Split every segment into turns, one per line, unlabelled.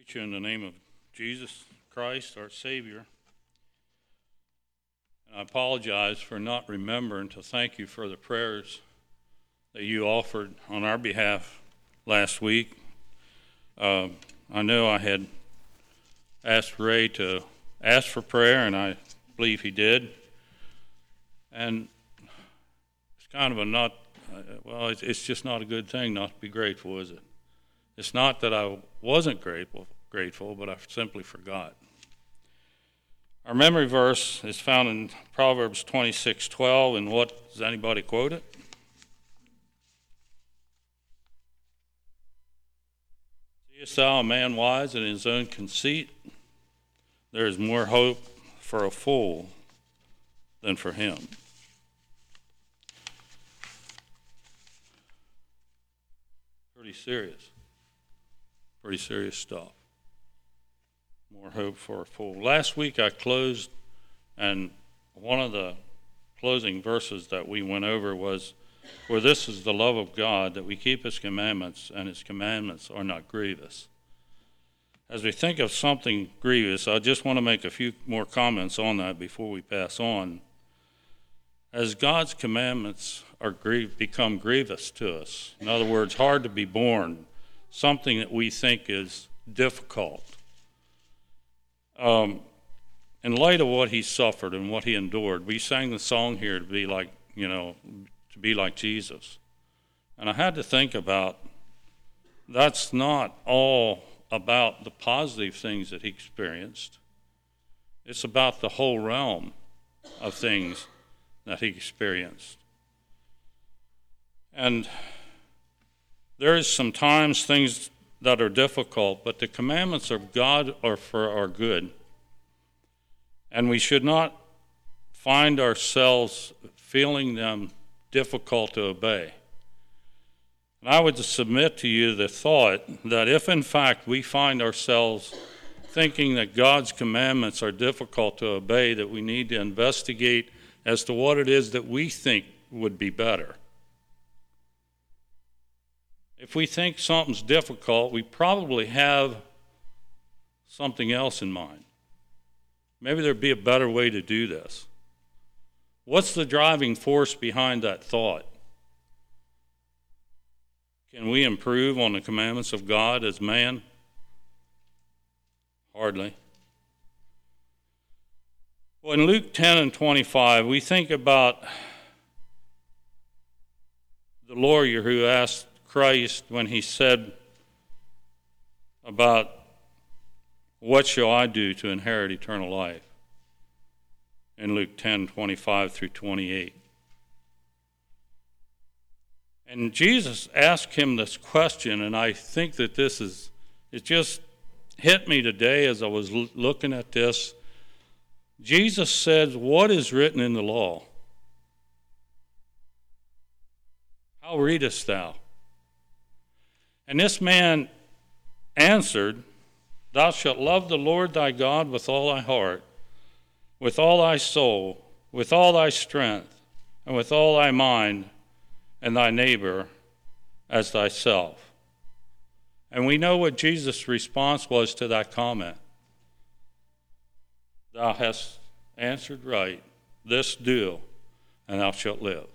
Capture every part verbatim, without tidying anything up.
greet you in the name of Jesus Christ, our Savior. And I apologize for not remembering to thank you for the prayers that you offered on our behalf last week. Uh, I know I had asked Ray to ask for prayer, and I believe he did. And it's kind of a not, uh, well, it's, it's just not a good thing not to be grateful, is it? It's not that I wasn't grateful, grateful, but I simply forgot. Our memory verse is found in Proverbs twenty-six twelve, and what, does anybody quote it? Seest thou a man wise in his own conceit? There is more hope for a fool than for him. Pretty serious. Pretty serious stuff. More hope for a fool. Last week I closed, and one of the closing verses that we went over was, "For this is the love of God, that we keep his commandments, and his commandments are not grievous." As we think of something grievous, I just want to make a few more comments on that before we pass on. As God's commandments are grieve, become grievous to us, in other words, hard to be borne, something that we think is difficult. Um, in light of what he suffered and what he endured, we sang the song here to be like, you know, to be like Jesus. And I had to think about, that's not all about the positive things that he experienced. It's about the whole realm of things that he experienced. And there is sometimes things that are difficult, but the commandments of God are for our good. And we should not find ourselves feeling them difficult to obey. And I would submit to you the thought that if in fact we find ourselves thinking that God's commandments are difficult to obey, that we need to investigate as to what it is that we think would be better. If we think something's difficult, we probably have something else in mind. Maybe there'd be a better way to do this. What's the driving force behind that thought? Can we improve on the commandments of God as man? Hardly. Well, in Luke ten and twenty-five, we think about the lawyer who asked Christ when he said about, "What shall I do to inherit eternal life?" in Luke ten twenty-five through twenty-eight. And Jesus asked him this question, and I think that this is, it just hit me today as I was l- looking at this. Jesus said, "What is written in the law? How readest thou?" And this man answered, "Thou shalt love the Lord thy God with all thy heart, with all thy soul, with all thy strength, and with all thy mind, and thy neighbor as thyself." And we know what Jesus' response was to that comment. "Thou hast answered right, this do, and thou shalt live."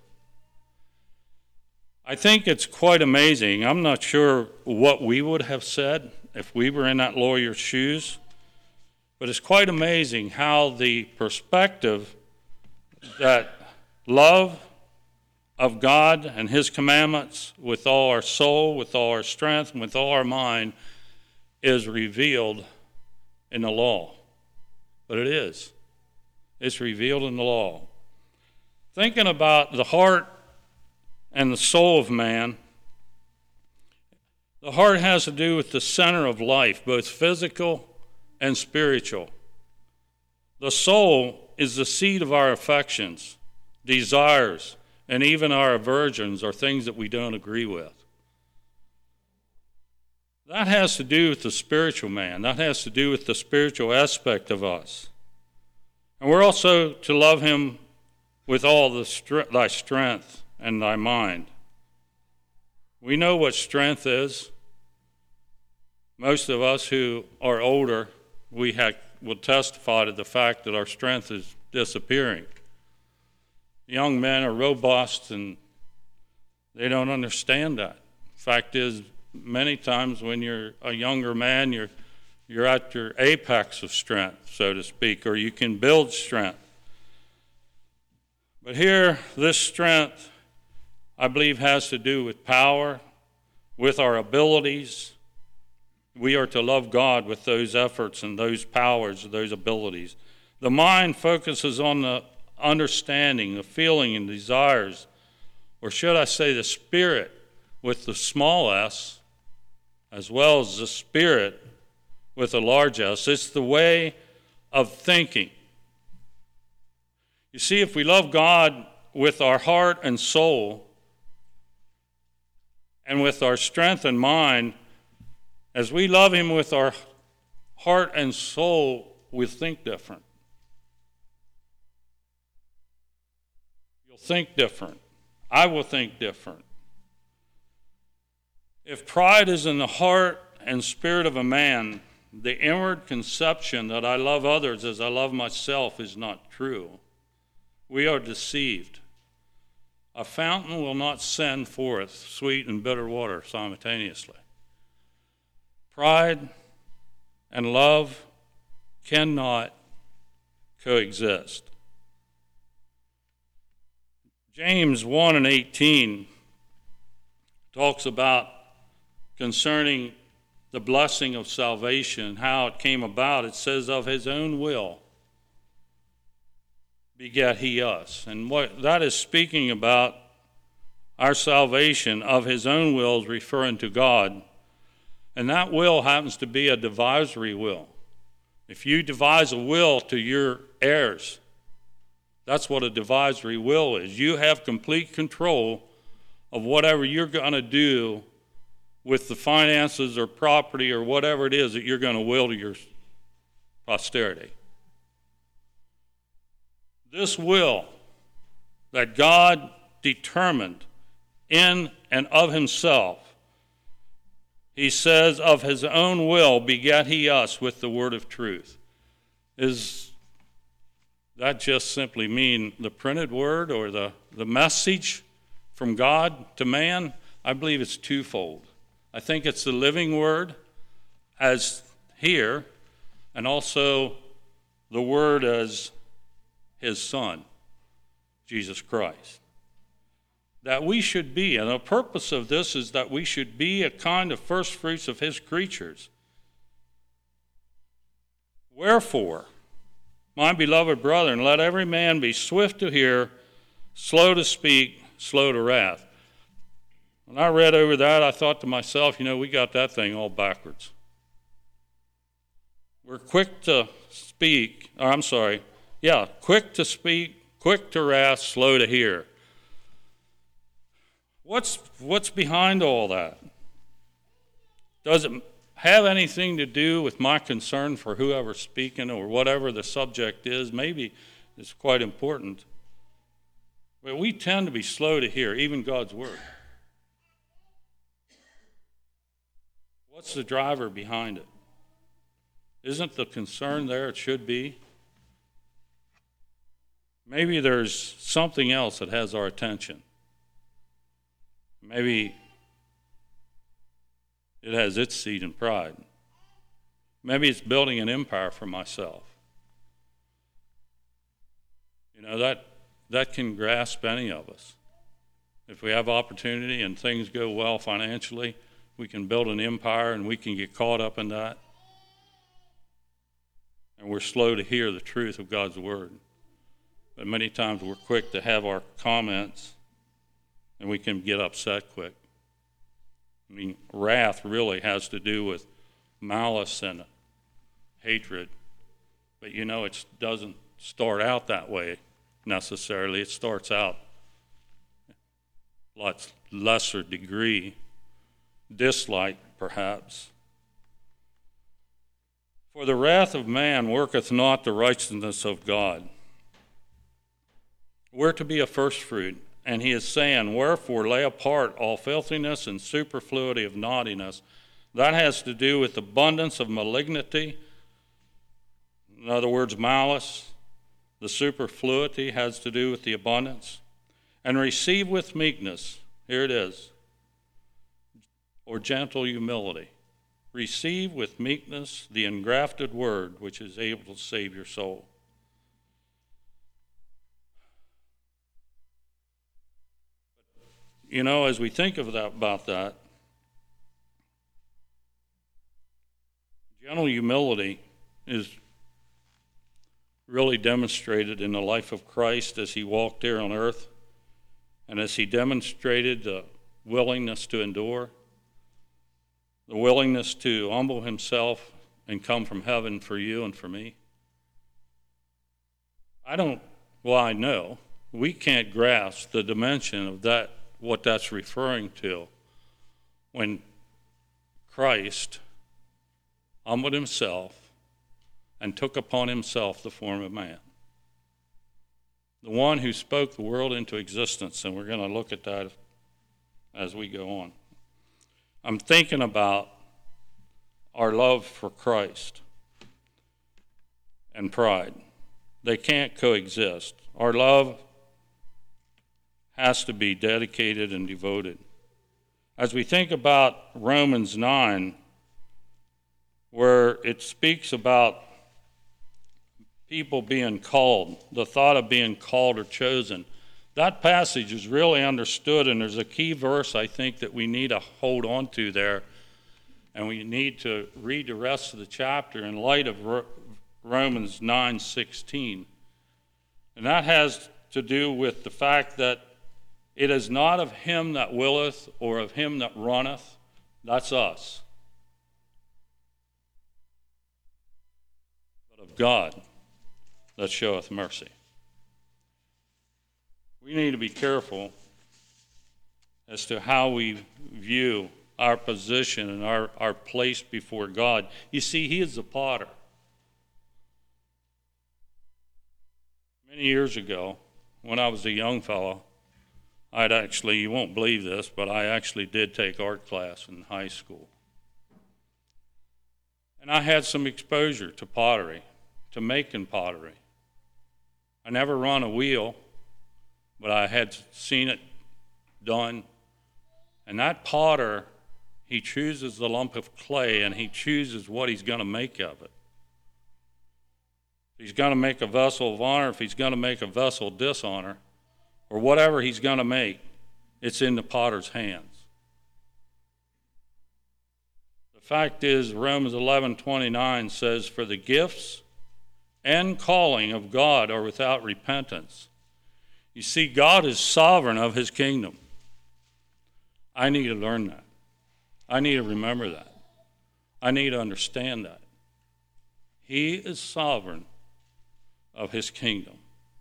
I think it's quite amazing. I'm not sure what we would have said if we were in that lawyer's shoes, but it's quite amazing how the perspective that love of God and his commandments with all our soul, with all our strength, and with all our mind is revealed in the law. But it is. It's revealed in the law. Thinking about the heart and the soul of man, the heart has to do with the center of life, both physical and spiritual. The soul is the seat of our affections, desires, and even our aversions or things that we don't agree with. That has to do with the spiritual man. That has to do with the spiritual aspect of us. And we're also to love him with all the str- thy strength and thy mind. We know what strength is. most of us who are older, we have, will testify to the fact that our strength is disappearing. Young men are robust and they don't understand that. Fact is, many times when you're a younger man, you're, you're at your apex of strength, so to speak, or you can build strength. But here, this strength, I believe, has to do with power, with our abilities. We are to love God with those efforts and those powers, those abilities. The mind focuses on the understanding, the feeling and desires, or should I say the spirit with the small s, as well as the spirit with a large S. It's the way of thinking. You see, if we love God with our heart and soul, and with our strength and mind, as we love him with our heart and soul, we think different. You'll think different. I will think different. If pride is in the heart and spirit of a man, the inward conception that I love others as I love myself is not true. We are deceived. A fountain will not send forth sweet and bitter water simultaneously. Pride and love cannot coexist. James one and eighteen talks about concerning the blessing of salvation, how it came about. It says, of his own will begat he us. And what that is speaking about, our salvation of his own will is referring to God. And that will happens to be a divisory will. If you devise a will to your heirs, that's what a divisory will is. You have complete control of whatever you're going to do with the finances or property or whatever it is that you're going to will to your posterity. This will that God determined in and of himself, he says, of his own will begat he us with the word of truth. Is that just simply mean the printed word or the, the message from God to man? I believe it's twofold. I think it's the living word as here, and also the word as his son, Jesus Christ. That we should be, and the purpose of this is that we should be a kind of first fruits of his creatures. Wherefore, my beloved brethren, let every man be swift to hear, slow to speak, slow to wrath. When I read over that, I thought to myself, you know, we got that thing all backwards. We're quick to speak, or I'm sorry, yeah, quick to speak, quick to wrath, slow to hear. What's, what's behind all that? Does it have anything to do with my concern for whoever's speaking or whatever the subject is? Maybe it's quite important. But we tend to be slow to hear, even God's word. What's the driver behind it? Isn't the concern there it should be? Maybe there's something else that has our attention. Maybe it has its seed in pride. Maybe it's building an empire for myself. You know, that that can grasp any of us. If we have opportunity and things go well financially, we can build an empire and we can get caught up in that. And we're slow to hear the truth of God's word. But many times we're quick to have our comments and we can get upset quick. I mean, wrath really has to do with malice and hatred. But you know, it doesn't start out that way necessarily. It starts out a lot lesser degree, dislike perhaps. For the wrath of man worketh not the righteousness of God. We're to be a first fruit. And he is saying, wherefore lay apart all filthiness and superfluity of naughtiness, That has to do with abundance of malignity. In other words, malice. The superfluity has to do with the abundance. And receive with meekness, here it is, or gentle humility. Receive with meekness the engrafted word which is able to save your soul. You know, as we think of that, about that, gentle humility is really demonstrated in the life of Christ as he walked here on earth and as he demonstrated the willingness to endure, the willingness to humble himself and come from heaven for you and for me. I don't, well, I know, we can't grasp the dimension of that, what that's referring to when Christ humbled himself and took upon himself the form of man. The one who spoke the world into existence, and we're going to look at that as we go on. I'm thinking about our love for Christ and pride. They can't coexist. Our love has to be dedicated and devoted. As we think about Romans nine, where it speaks about people being called, the thought of being called or chosen, that passage is really understood, and there's a key verse I think that we need to hold on to there, and we need to read the rest of the chapter in light of Romans nine sixteen. And that has to do with the fact that it is not of him that willeth or of him that runneth, that's us, but of God that showeth mercy. We need to be careful as to how we view our position and our, our place before God. You see, he is the potter. Many years ago, when I was a young fellow, I'd actually, you won't believe this, but I actually did take art class in high school. And I had some exposure to pottery, to making pottery. I never run a wheel, but I had seen it done. And that potter, he chooses the lump of clay and he chooses what he's going to make of it. If he's going to make a vessel of honor, if he's going to make a vessel of dishonor, or whatever he's going to make, it's in the potter's hands. The fact is, Romans eleven twenty-nine says, for the gifts and calling of God are without repentance. You see, God is sovereign of his kingdom. I need to learn that. I need to remember that. I need to understand that. He is sovereign of his kingdom.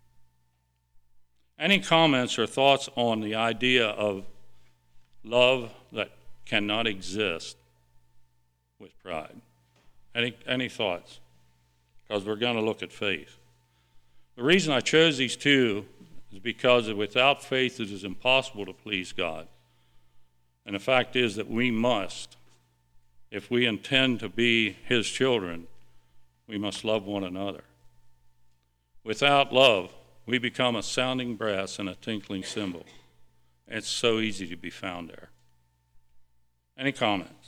Any comments or thoughts on the idea of love that cannot exist with pride? Any, any thoughts? Because we're going to look at faith. The reason I chose these two is because without faith it is impossible to please God. And the fact is that we must, if we intend to be his children, we must love one another. Without love, we become a sounding brass and a tinkling cymbal. It's so easy to be found there. Any comments?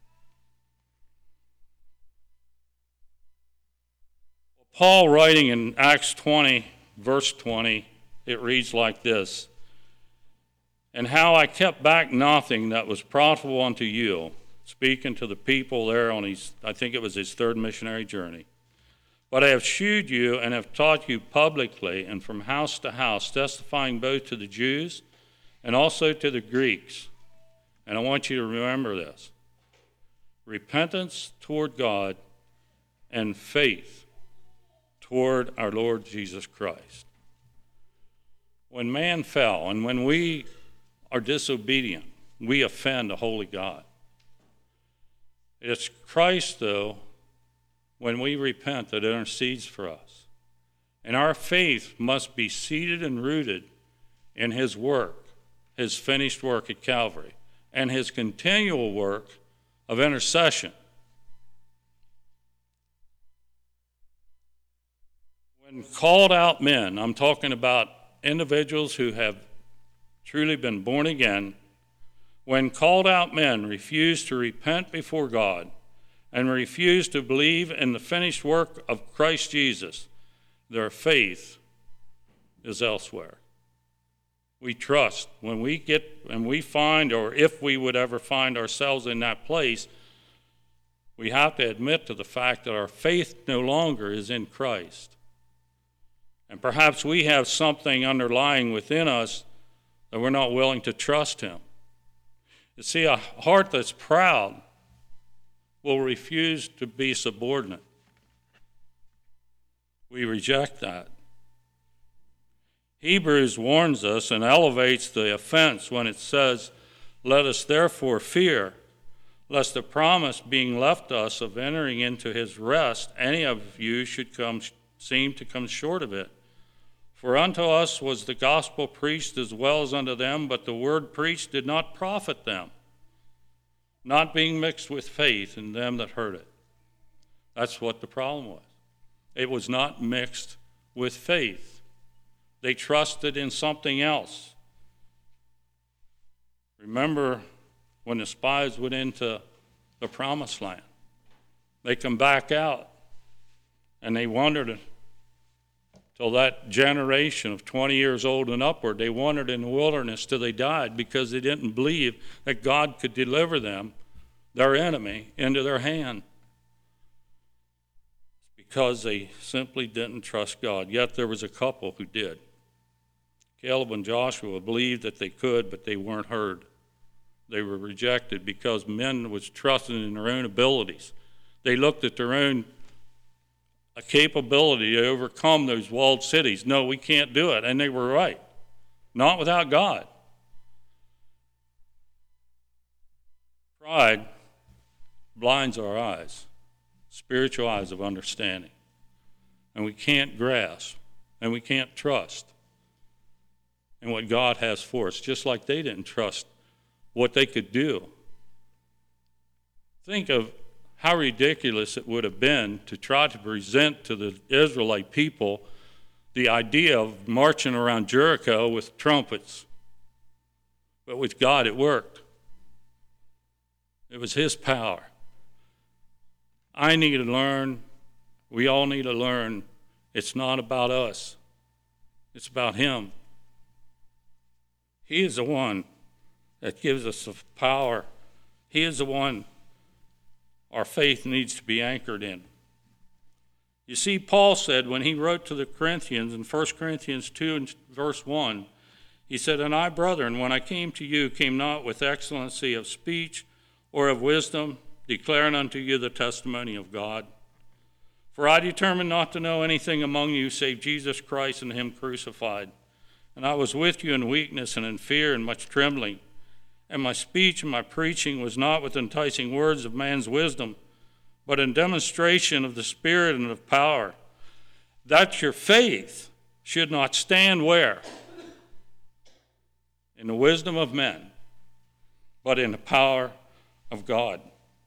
Paul, writing in Acts twenty, verse twenty, it reads like this, and how I kept back nothing that was profitable unto you, speaking to the people there on his, I think it was his third missionary journey. But I have shewed you and have taught you publicly and from house to house, testifying both to the Jews and also to the Greeks. And I want you to remember this. Repentance toward God and faith toward our Lord Jesus Christ. When man fell and when we are disobedient, we offend a holy God. It's Christ, though, when we repent, that intercedes for us. And our faith must be seated and rooted in his work, his finished work at Calvary, and his continual work of intercession. When called out men, I'm talking about individuals who have truly been born again, when called out men refuse to repent before God and refuse to believe in the finished work of Christ Jesus, their faith is elsewhere. We trust when we get, when we find, or if we would ever find ourselves in that place, we have to admit to the fact that our faith no longer is in Christ. And perhaps we have something underlying within us that we're not willing to trust him. You see, a heart that's proud will refuse to be subordinate. We reject that. Hebrews warns us and elevates the offense when it says, "Let us therefore fear, lest the promise being left us of entering into his rest, any of you should come seem to come short of it. For unto us was the gospel preached as well as unto them, but the word preached did not profit them, not being mixed with faith in them that heard it." That's what the problem was. It was not mixed with faith. They trusted in something else. Remember when the spies went into the promised land. They come back out, and they wandered till that generation of twenty years old and upward. They wandered in the wilderness till they died because they didn't believe that God could deliver them, their enemy, into their hand. It's because they simply didn't trust God. Yet there was a couple who did. Caleb and Joshua believed that they could, but they weren't heard. They were rejected because men was trusting in their own abilities. They looked at their own a capability to overcome those walled cities. No, we can't do it. And they were right. Not without God. Pride blinds our eyes, spiritual eyes of understanding. And we can't grasp, and we can't trust in what God has for us, just like they didn't trust what they could do. Think of how ridiculous it would have been to try to present to the Israelite people the idea of marching around Jericho with trumpets. But with God, it worked. It was his power. I need to learn, we all need to learn, it's not about us. It's about him. He is the one that gives us the power. He is the one our faith needs to be anchored in. You see, Paul said when he wrote to the Corinthians in First Corinthians two and verse one, he said, "And I, brethren, when I came to you, came not with excellency of speech or of wisdom, declaring unto you the testimony of God. For I determined not to know anything among you save Jesus Christ and him crucified. And I was with you in weakness and in fear and much trembling. And my speech and my preaching was not with enticing words of man's wisdom, but in demonstration of the Spirit and of power, that your faith should not stand where? In the wisdom of men, but in the power of God."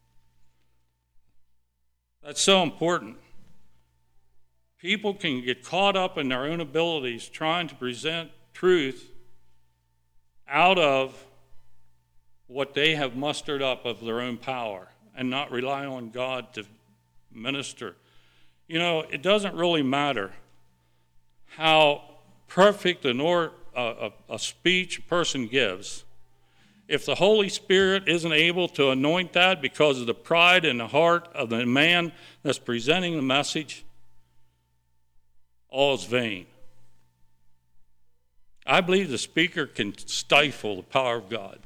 That's so important. People can get caught up in their own abilities trying to present truth out of what they have mustered up of their own power and not rely on God to minister. You know, it doesn't really matter how perfect an or, uh, a, a speech a person gives. If the Holy Spirit isn't able to anoint that because of the pride in the heart of the man that's presenting the message, all is vain. I believe the speaker can stifle the power of God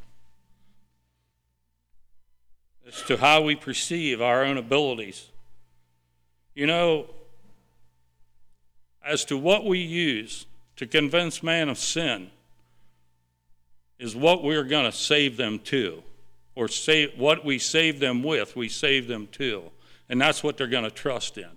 as to how we perceive our own abilities. You know, as to what we use to convince man of sin is what we're going to save them to, or save what we save them with, we save them to. And that's what they're going to trust in.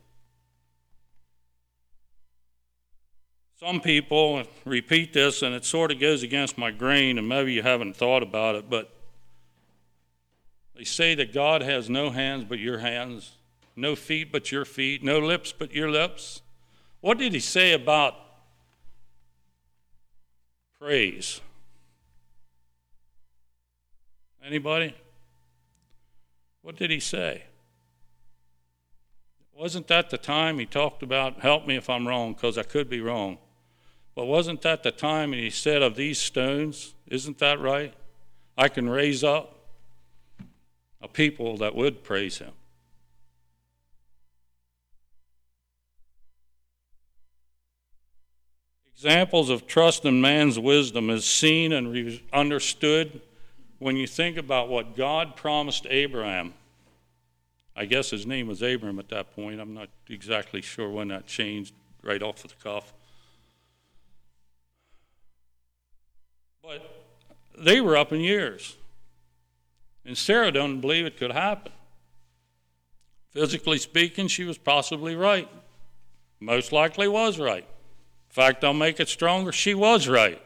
Some people repeat this, and it sort of goes against my grain, and maybe you haven't thought about it, but They say that God has no hands but your hands, no feet but your feet, no lips but your lips. What did he say about praise? Anybody? What did he say? Wasn't that the time he talked about, help me if I'm wrong, because I could be wrong, but wasn't that the time he said of these stones, isn't that right? I can raise up a people that would praise him. Examples of trust in man's wisdom is seen and re- understood when you think about what God promised Abraham. I guess his name was Abram at that point. I'm not exactly sure when that changed right off the cuff. But they were up in years. And Sarah doesn't believe it could happen. Physically speaking, she was possibly right. Most likely was right. In fact, I'll make it stronger, she was right.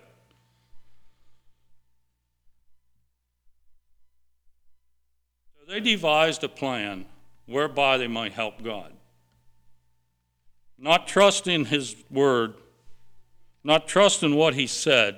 So they devised a plan whereby they might help God. Not trusting his word, not trusting what he said,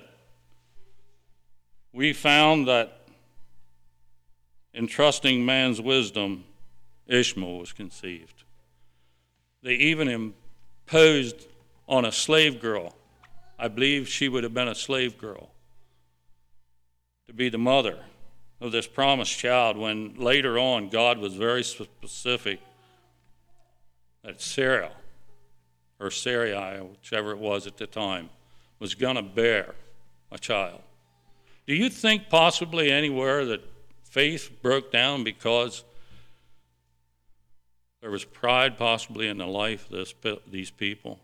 we found that in trusting man's wisdom, Ishmael was conceived. They even imposed on a slave girl, I believe she would have been a slave girl, to be the mother of this promised child, when later on God was very specific that Sarah, or Sarai, whichever it was at the time, was going to bear a child. Do you think possibly anywhere that faith broke down because there was pride possibly in the life of this, these people?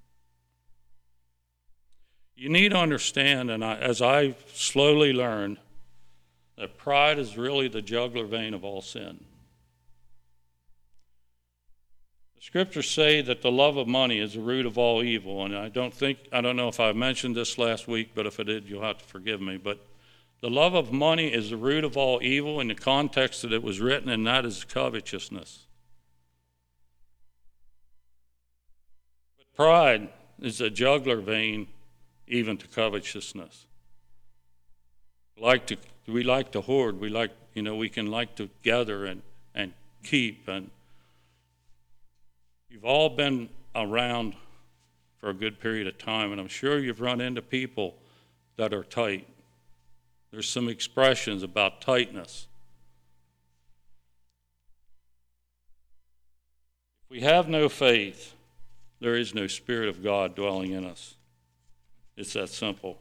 You need to understand, and I, as I slowly learned, that pride is really the jugular vein of all sin. The scriptures say that the love of money is the root of all evil, and I don't think, I don't know if I mentioned this last week, but if I did, you'll have to forgive me. But the love of money is the root of all evil in the context that it was written, and that is covetousness. But pride is a jugular vein even to covetousness. Like to, we like to hoard. We like, you know, we can like to gather and, and keep. And you've all been around for a good period of time, and I'm sure you've run into people that are tight. There's some expressions about tightness. If we have no faith, there is no Spirit of God dwelling in us. It's that simple.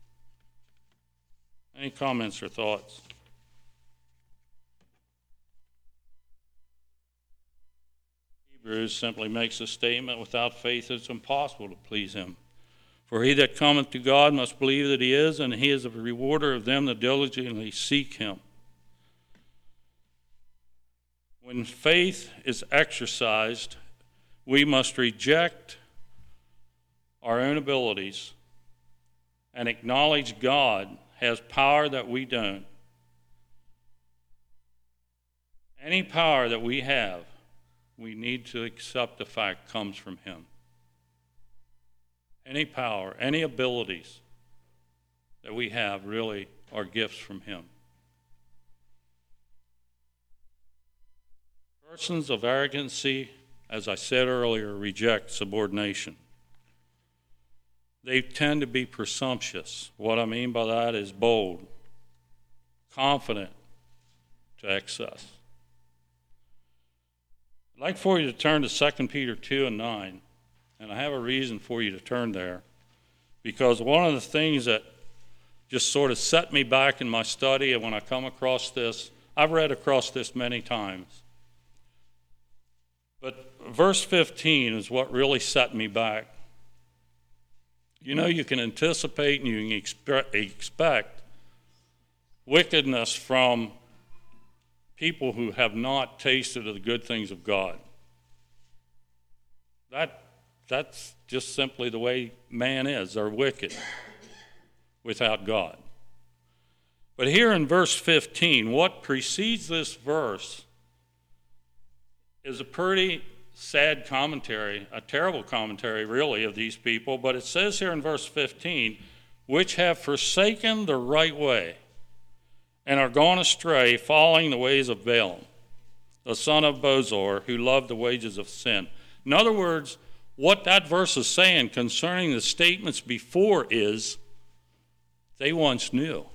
Any comments or thoughts? Hebrews simply makes a statement, without faith it's impossible to please him. For he that cometh to God must believe that he is, and he is a rewarder of them that diligently seek him. When faith is exercised, we must reject our own abilities and acknowledge God has power that we don't. Any power that we have, we need to accept the fact comes from him. Any power, any abilities that we have really are gifts from him. Persons of arrogancy, as I said earlier, reject subordination. They tend to be presumptuous. What I mean by that is bold, confident to excess. I'd like for you to turn to Second Peter two and nine, and I have a reason for you to turn there, because one of the things that just sort of set me back in my study, and when I come across this, I've read across this many times, but verse fifteen is what really set me back. You know, you can anticipate and you can expect wickedness from people who have not tasted of the good things of God. That, that's just simply the way man is. They're wicked without God. But here in verse fifteen, what precedes this verse is a pretty sad commentary, a terrible commentary, really, of these people. But it says here in verse fifteen, which have forsaken the right way and are gone astray, following the ways of Balaam, the son of Bozor, who loved the wages of sin. In other words, what that verse is saying concerning the statements before is they once knew.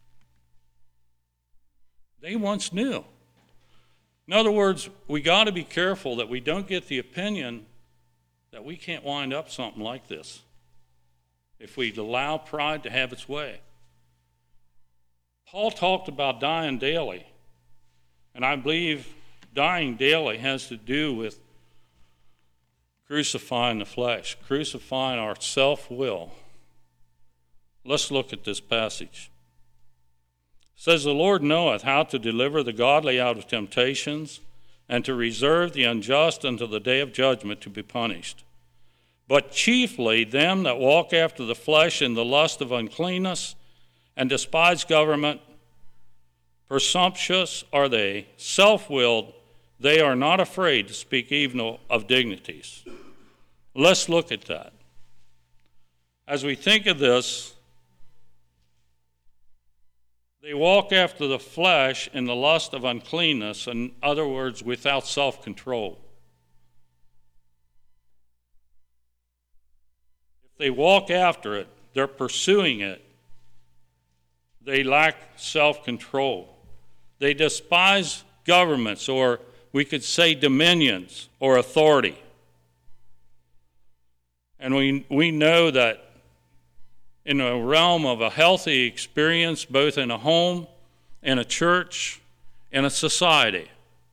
They once knew. In other words, we got to be careful that we don't get the opinion that we can't wind up something like this if we allow pride to have its way. Paul talked about dying daily, and I believe dying daily has to do with crucifying the flesh, crucifying our self-will. Let's look at this passage. It says, the Lord knoweth how to deliver the godly out of temptations, and to reserve the unjust until the day of judgment to be punished. But chiefly them that walk after the flesh in the lust of uncleanness, and despise government, presumptuous are they, self-willed, they are not afraid to speak evil of dignities. Let's look at that. As we think of this, they walk after the flesh in the lust of uncleanness, in other words, without self-control. If they walk after it, they're pursuing it, they lack self-control. They despise governments, or we could say dominions or authority. And we, we know that in a realm of a healthy experience, both in a home, in a church, in a society,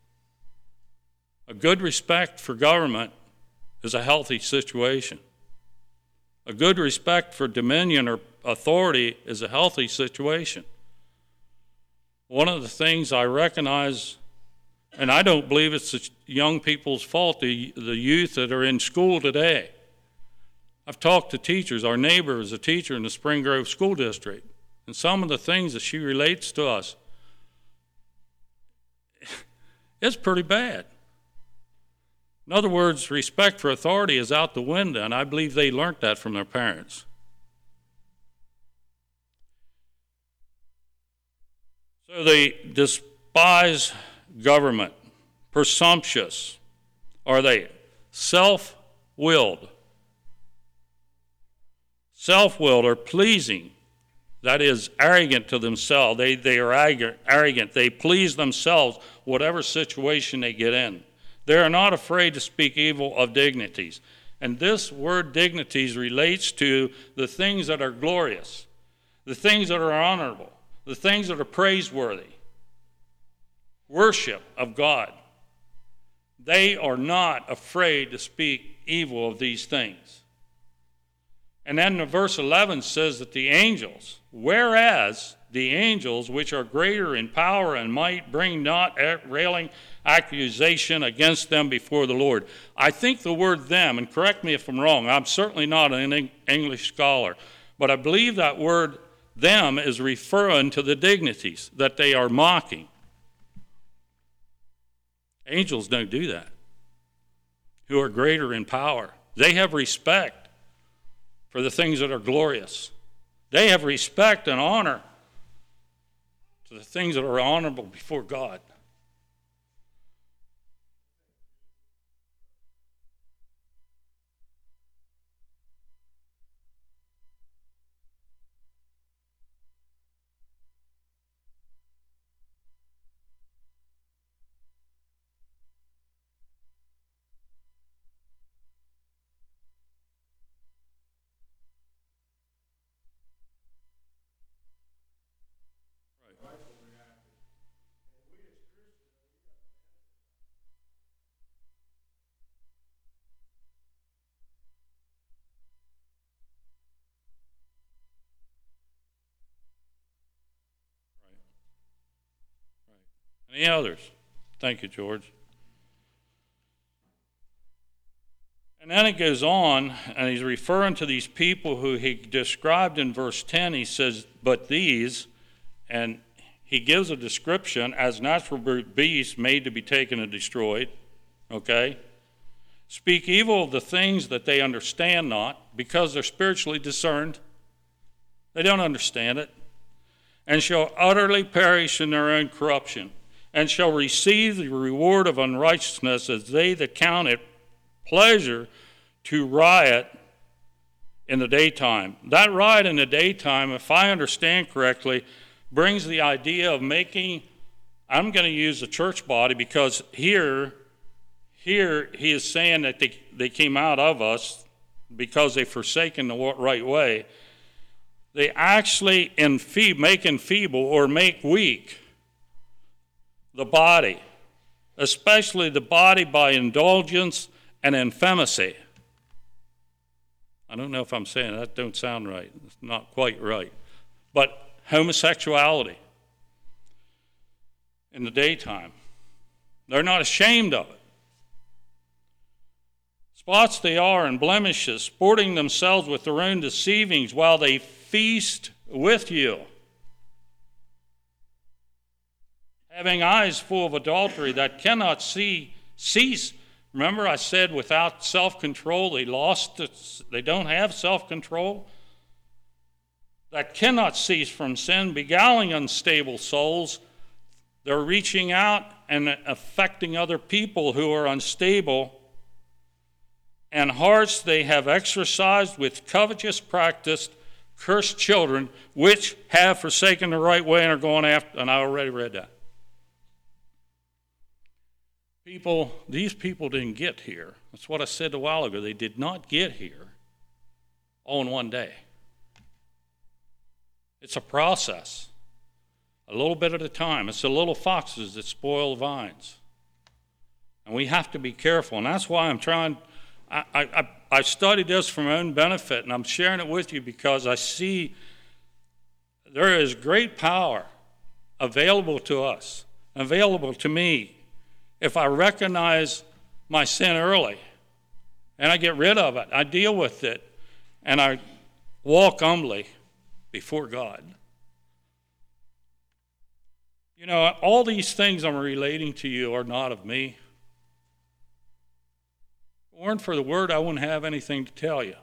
a good respect for government is a healthy situation. A good respect for dominion or authority is a healthy situation. One of the things I recognize, and I don't believe it's the young people's fault, the, the youth that are in school today. I've talked to teachers. Our neighbor is a teacher in the Spring Grove School District, and some of the things that she relates to us, it's pretty bad. In other words, respect for authority is out the window, and I believe they learned that from their parents. So they despise government. Presumptuous are they? Self-willed. Self-willed or pleasing, that is, arrogant to themselves. They, they are arrogant. They please themselves, whatever situation they get in. They are not afraid to speak evil of dignities. And this word dignities relates to the things that are glorious, the things that are honorable, the things that are praiseworthy. Worship of God. They are not afraid to speak evil of these things. And then the verse eleven says that the angels, whereas the angels, which are greater in power and might, bring not railing accusation against them before the Lord. I think the word them, and correct me if I'm wrong, I'm certainly not an English scholar, but I believe that word them is referring to the dignities that they are mocking. Angels don't do that, who are greater in power. They have respect for the things that are glorious. They have respect and honor to the things that are honorable before God. Any others? Thank you, George. And then it goes on, and he's referring to these people who he described in verse ten. He says, but these, and he gives a description as natural beasts made to be taken and destroyed, okay? Speak evil of the things that they understand not, because they're spiritually discerned. They don't understand it. And shall utterly perish in their own corruption, and shall receive the reward of unrighteousness as they that count it pleasure to riot in the daytime. That riot in the daytime, if I understand correctly, brings the idea of making, I'm going to use the church body because here, here he is saying that they, they came out of us because they've forsaken the right way. They actually enfeeble, make enfeeble or make weak the body, especially the body by indulgence and infamacy. I don't know if I'm saying that don't sound right. It's not quite right. But homosexuality in the daytime, they're not ashamed of it. Spots they are and blemishes, sporting themselves with their own deceivings while they feast with you, having eyes full of adultery that cannot see cease. Remember I said without self-control they lost it, they don't have self-control, that cannot cease from sin, beguiling unstable souls. They're reaching out and affecting other people who are unstable, and hearts they have exercised with covetous practice, cursed children, which have forsaken the right way and are going after, and I already read that. People, these people didn't get here. That's what I said a while ago. They did not get here all in one day. It's a process, a little bit at a time. It's the little foxes that spoil the vines. And we have to be careful. And that's why I'm trying, I, I, I studied this for my own benefit, and I'm sharing it with you because I see there is great power available to us, available to me, if I recognize my sin early and I get rid of it, I deal with it, and I walk humbly before God. You know, all these things I'm relating to you are not of me. If it weren't for the word, I wouldn't have anything to tell you.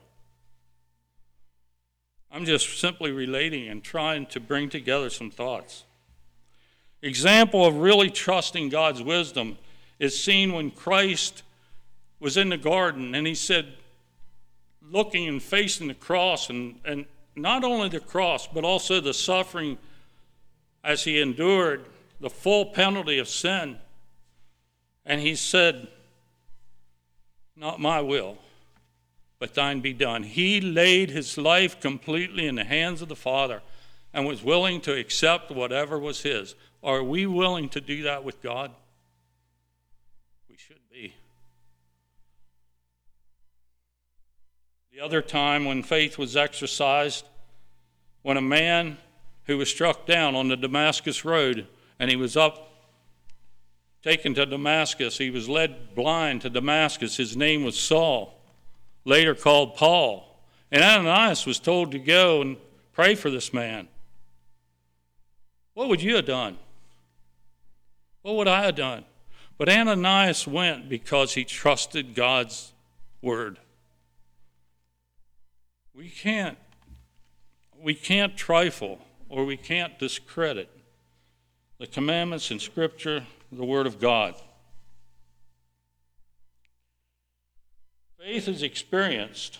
I'm just simply relating and trying to bring together some thoughts. Example of really trusting God's wisdom is seen when Christ was in the garden and he said, looking and facing the cross, and, and not only the cross, but also the suffering as he endured the full penalty of sin. And he said, not my will, but thine be done. He laid his life completely in the hands of the Father and was willing to accept whatever was his. Are we willing to do that with God? We should be. The other time when faith was exercised, when a man who was struck down on the Damascus road, and he was up, taken to Damascus, he was led blind to Damascus. His name was Saul, later called Paul. And Ananias was told to go and pray for this man. What would you have done? What would I have done? But Ananias went because he trusted God's word. We can't, we can't trifle or we can't discredit the commandments in Scripture, the Word of God. Faith is experienced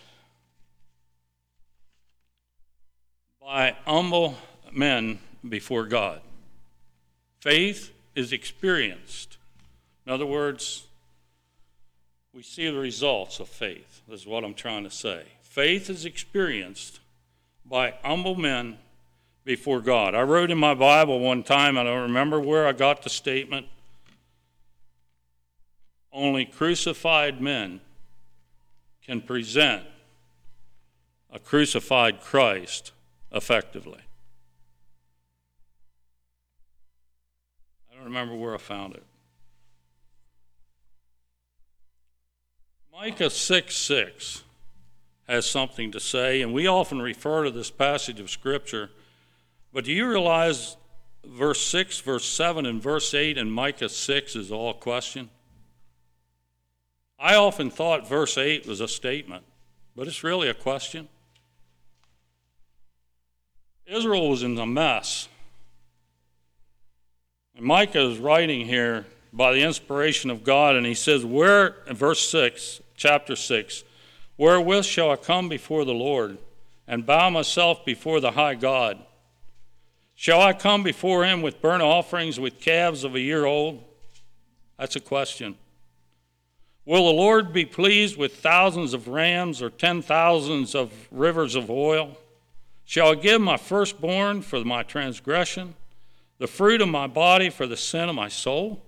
by humble men before God. Faith is experienced. In other words, we see the results of faith, is what I'm trying to say. Faith is experienced by humble men before God. I wrote in my Bible one time, I don't remember where I got the statement, only crucified men can present a crucified Christ effectively. I don't remember where I found it. Micah six six has something to say, and we often refer to this passage of Scripture, but do you realize verse six, verse seven, and verse eight in Micah six is all a question? I often thought verse eight was a statement, but it's really a question. Israel was in a mess. And Micah is writing here by the inspiration of God, and he says, "Where," in verse six, chapter six, "wherewith shall I come before the Lord, and bow myself before the high God? Shall I come before him with burnt offerings, with calves of a year old?" That's a question. "Will the Lord be pleased with thousands of rams or ten thousands of rivers of oil? Shall I give my firstborn for my transgression, the fruit of my body for the sin of my soul?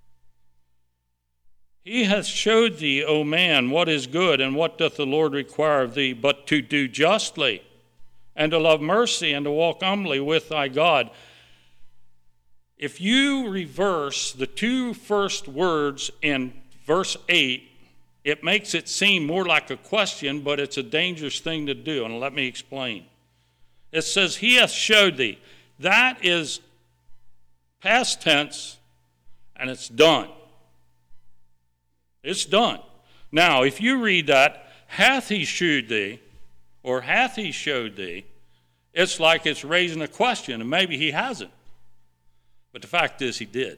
He hath showed thee, O man, what is good, and what doth the Lord require of thee, but to do justly, and to love mercy, and to walk humbly with thy God." If you reverse the two first words in verse eight, it makes it seem more like a question, but it's a dangerous thing to do, and let me explain. It says, "He hath showed thee." That is past tense, and it's done. It's done. Now, if you read that, "hath he shewed thee," or "hath he showed thee," it's like it's raising a question, and maybe he hasn't. But the fact is, he did.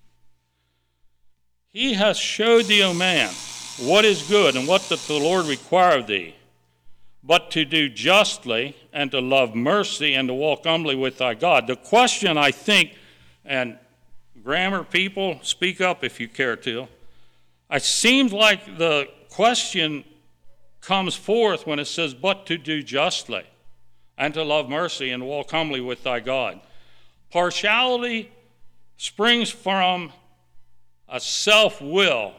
"He hath showed thee, O man, what is good, and what doth the Lord require of thee, but to do justly, and to love mercy, and to walk humbly with thy God." The question, I think, and grammar people, speak up if you care to, it seems like the question comes forth when it says, "but to do justly, and to love mercy, and walk humbly with thy God." Partiality springs from a self-will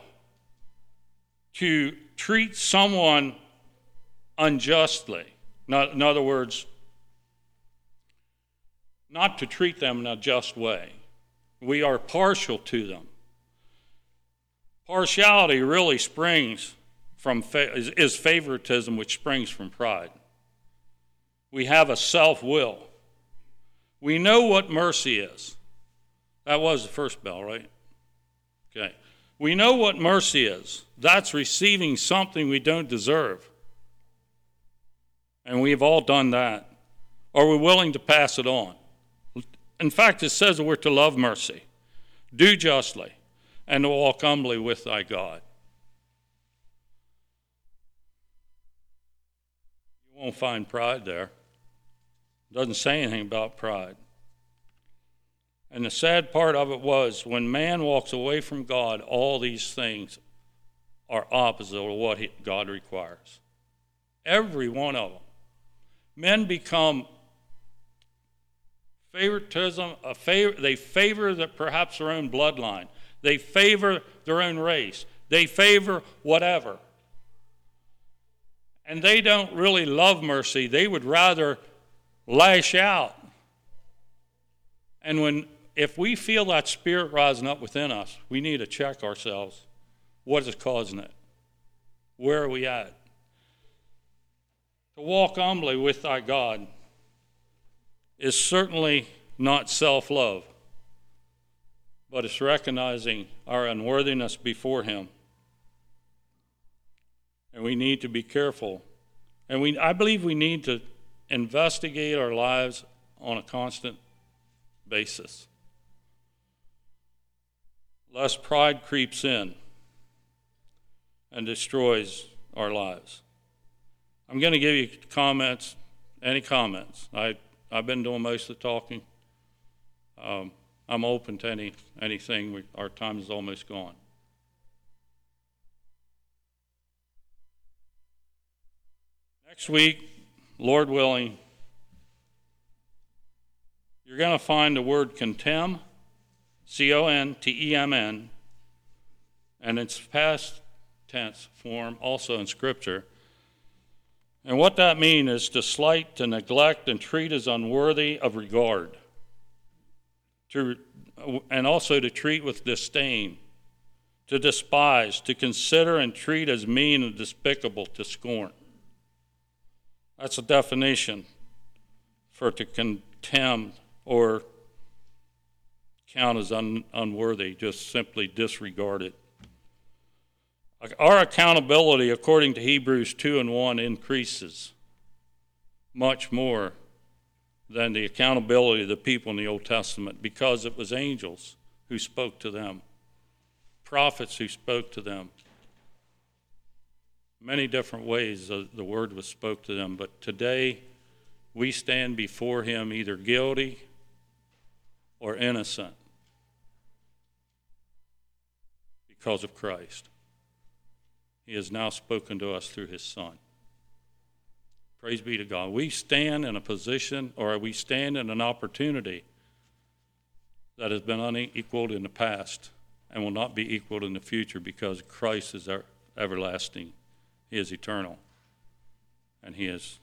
to treat someone unjustly. In other words, not to treat them in a just way. We are partial to them. Partiality really springs from, is, is favoritism, which springs from pride. We have a self-will. We know what mercy is. That was the first bell, right? Okay. We know what mercy is. That's receiving something we don't deserve. And we've all done that. Are we willing to pass it on? In fact, it says that we're to love mercy, do justly, and to walk humbly with thy God. You won't find pride there. It doesn't say anything about pride. And the sad part of it was, when man walks away from God, all these things are opposite of what he, God requires. Every one of them. Men become favoritism, a favor, they favor the, perhaps their own bloodline. They favor their own race. They favor whatever. And they don't really love mercy. They would rather lash out. And when, if we feel that spirit rising up within us, we need to check ourselves. What is causing it? Where are we at? To walk humbly with thy God is certainly not self-love, but it's recognizing our unworthiness before him. And we need to be careful. And we, I believe we need to investigate our lives on a constant basis, lest pride creeps in and destroys our lives. I'm going to give you comments, any comments. I, I've been doing most of the talking. Um, I'm open to any anything. We, our time is almost gone. Next week, Lord willing, you're going to find the word contemn, C O N T E M N, and it's past tense form also in Scripture. And what that means is to slight, to neglect, and treat as unworthy of regard. To, and also to treat with disdain, to despise, to consider and treat as mean and despicable, to scorn. That's a definition for to contemn or count as un, unworthy, just simply disregard it. Our accountability, according to Hebrews two and one, increases much more than the accountability of the people in the Old Testament, because it was angels who spoke to them, prophets who spoke to them. Many different ways the word was spoke to them, but today we stand before him either guilty or innocent because of Christ. He has now spoken to us through his Son. Praise be to God. We stand in a position, or we stand in an opportunity that has been unequaled in the past and will not be equaled in the future, because Christ is our everlasting. He is eternal. And he is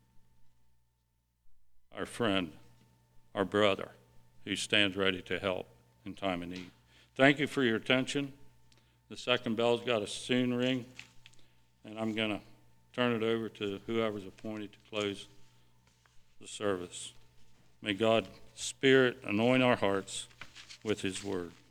our friend, our brother, who stands ready to help in time of need. Thank you for your attention. The second bell's got to soon ring, and I'm going to turn it over to whoever's appointed to close the service. May God's Spirit anoint our hearts with his word.